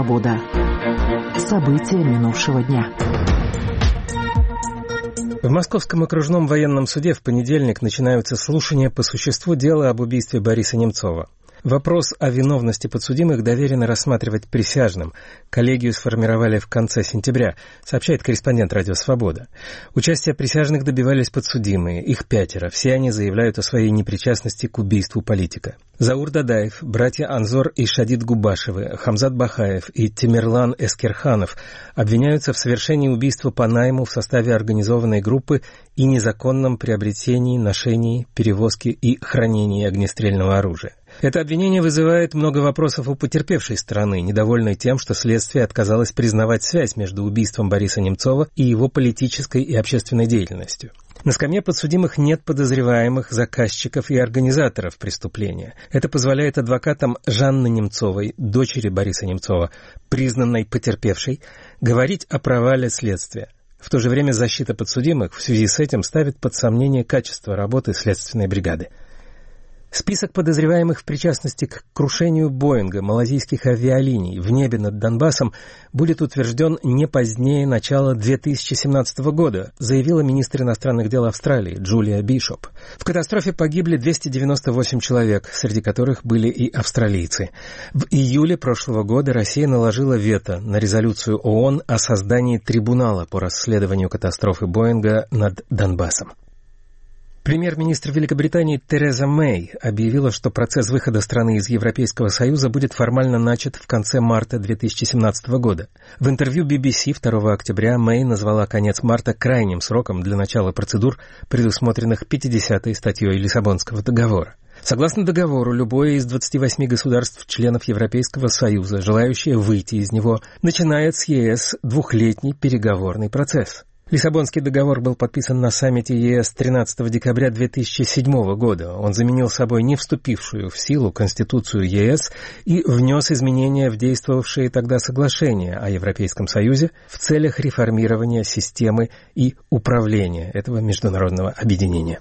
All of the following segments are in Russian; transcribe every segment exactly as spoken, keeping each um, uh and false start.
«Свобода». События минувшего дня. В Московском окружном военном суде в понедельник начинаются слушания по существу дела об убийстве Бориса Немцова. Вопрос о виновности подсудимых доверено рассматривать присяжным. Коллегию сформировали в конце сентября, сообщает корреспондент «Радио Свобода». Участие присяжных добивались подсудимые, их пятеро. Все они заявляют о своей непричастности к убийству политика. Заур Дадаев, братья Анзор и Шадид Губашевы, Хамзат Бахаев и Тимерлан Эскерханов обвиняются в совершении убийства по найму в составе организованной группы и незаконном приобретении, ношении, перевозке и хранении огнестрельного оружия. Это обвинение вызывает много вопросов у потерпевшей стороны, недовольной тем, что следствие отказалось признавать связь между убийством Бориса Немцова и его политической и общественной деятельностью. На скамье подсудимых нет подозреваемых, заказчиков и организаторов преступления. Это позволяет адвокатам Жанны Немцовой, дочери Бориса Немцова, признанной потерпевшей, говорить о провале следствия. В то же время защита подсудимых в связи с этим ставит под сомнение качество работы следственной бригады. Список подозреваемых в причастности к крушению Боинга малазийских авиалиний в небе над Донбассом будет утвержден не позднее начала две тысячи семнадцатого года, заявила министр иностранных дел Австралии Джулия Бишоп. В катастрофе погибли двести девяносто восемь человек, среди которых были и австралийцы. В июле прошлого года Россия наложила вето на резолюцию ООН о создании трибунала по расследованию катастрофы Боинга над Донбассом. Премьер-министр Великобритании Тереза Мэй объявила, что процесс выхода страны из Европейского Союза будет формально начат в конце марта две тысячи семнадцатого года. В интервью би би си второго октября Мэй назвала конец марта крайним сроком для начала процедур, предусмотренных пятидесятой статьей Лиссабонского договора. Согласно договору, любое из двадцати восьми государств-членов Европейского Союза, желающее выйти из него, начинает с ЕС двухлетний переговорный процесс. Лиссабонский договор был подписан на саммите ЕС тринадцатого декабря две тысячи седьмого года. Он заменил собой не вступившую в силу Конституцию ЕС и внес изменения в действовавшие тогда соглашения о Европейском Союзе в целях реформирования системы и управления этого международного объединения.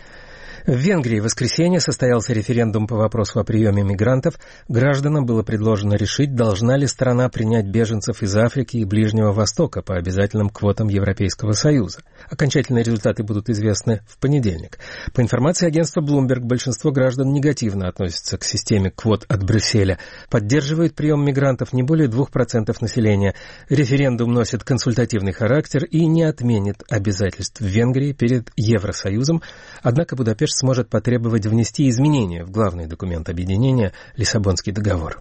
В Венгрии в воскресенье состоялся референдум по вопросу о приеме мигрантов. Гражданам было предложено решить, должна ли страна принять беженцев из Африки и Ближнего Востока по обязательным квотам Европейского Союза. Окончательные результаты будут известны в понедельник. По информации агентства Bloomberg, большинство граждан негативно относятся к системе квот от Брюсселя. Поддерживают прием мигрантов не более двух процентов населения. Референдум носит консультативный характер и не отменит обязательств Венгрии перед Евросоюзом, однако Будапешт сможет потребовать внести изменения в главный документ объединения Лиссабонский договор.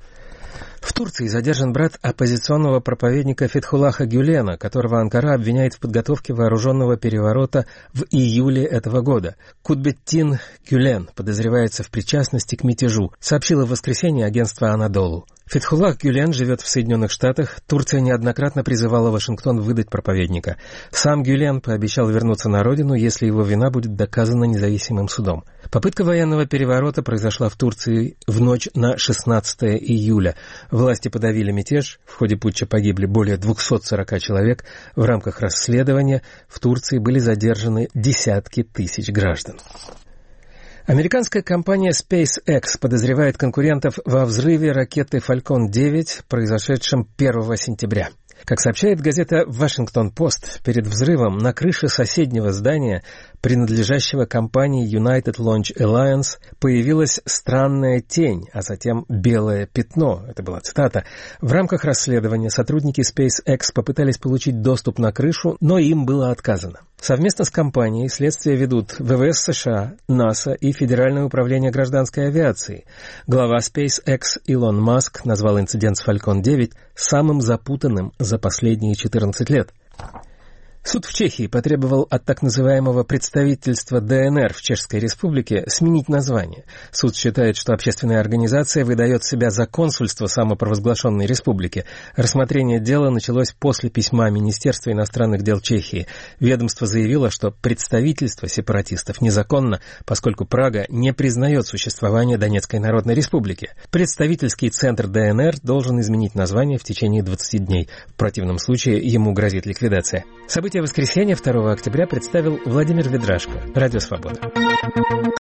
В Турции задержан брат оппозиционного проповедника Фетхуллаха Гюлена, которого Анкара обвиняет в подготовке вооруженного переворота в июле этого года. Кутбеттин Гюлен подозревается в причастности к мятежу, сообщило в воскресенье агентство «Анадолу». Фетхуллах Гюлен живет в Соединенных Штатах. Турция неоднократно призывала Вашингтон выдать проповедника. Сам Гюлен пообещал вернуться на родину, если его вина будет доказана независимым судом. Попытка военного переворота произошла в Турции в ночь на шестнадцатое июля. Власти подавили мятеж. В ходе путча погибли более двухсот сорока человек. В рамках расследования в Турции были задержаны десятки тысяч граждан. Американская компания SpaceX подозревает конкурентов во взрыве ракеты Falcon девять, произошедшем первого сентября. Как сообщает газета «Вашингтон-Пост», перед взрывом на крыше соседнего здания, принадлежащего компании United Launch Alliance, появилась странная тень, а затем белое пятно. Это была цитата. В рамках расследования сотрудники SpaceX попытались получить доступ на крышу, но им было отказано. Совместно с компанией следствие ведут ВВС США, НАСА и Федеральное управление гражданской авиации. Глава SpaceX Илон Маск назвал инцидент с Falcon девять самым запутанным за последние четырнадцать лет. Суд в Чехии потребовал от так называемого представительства ДНР в Чешской Республике сменить название. Суд считает, что общественная организация выдает себя за консульство самопровозглашенной республики. Рассмотрение дела началось после письма Министерства иностранных дел Чехии. Ведомство заявило, что представительство сепаратистов незаконно, поскольку Прага не признает существование Донецкой Народной Республики. Представительский центр ДНР должен изменить название в течение двадцати дней. В противном случае ему грозит ликвидация. События воскресенья второго октября представил Владимир Ведрашко. Радио Свобода.